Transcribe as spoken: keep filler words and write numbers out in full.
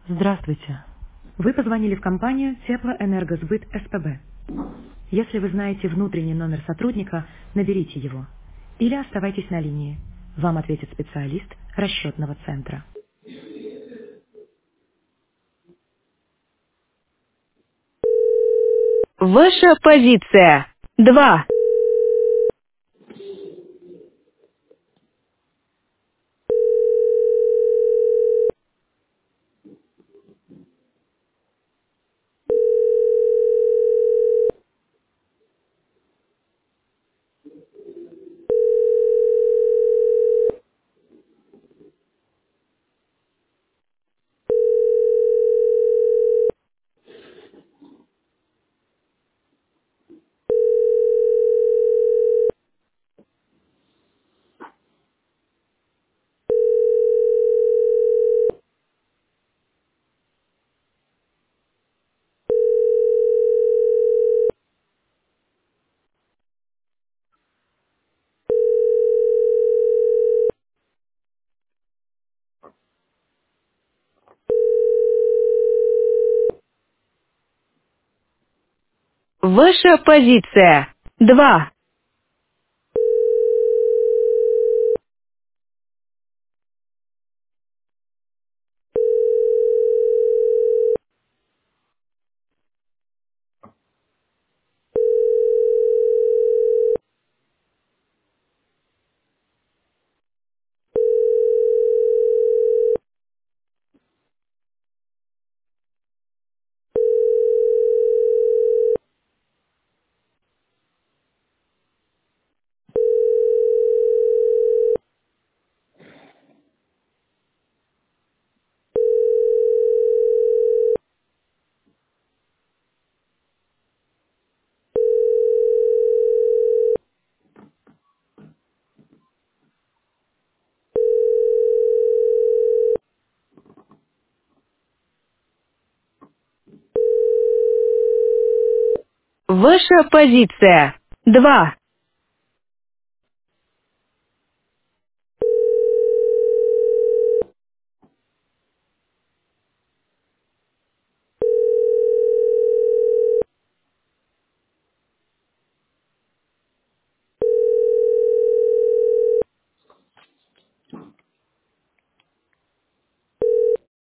Здравствуйте. Вы позвонили в компанию Теплоэнергосбыт СПБ. Если вы знаете внутренний номер сотрудника, наберите его. Или оставайтесь на линии. Вам ответит специалист расчетного центра. Ваша позиция. Два. Ваша позиция. Два. Ваша позиция. Два.